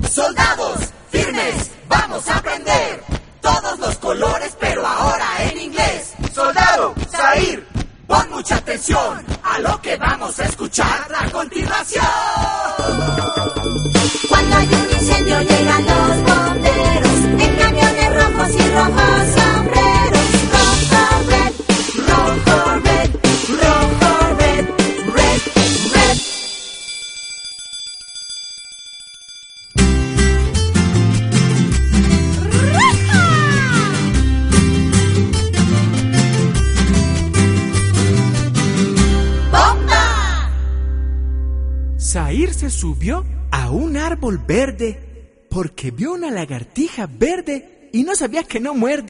Soldados, firmes, vamos a aprender todos los colores, pero ahora en inglés. Soldado, Zair, pon mucha atención a lo que vamos a escuchar a continuación. Cuando hay un incendio llegan los bomberos en camiones rojos y rojos sombreros. Rojo, red, rojo, red, rojo, red, red, red. ¡Bomba! Zair se subió a un árbol verde porque vio una lagartija verde y no sabía que no muerde.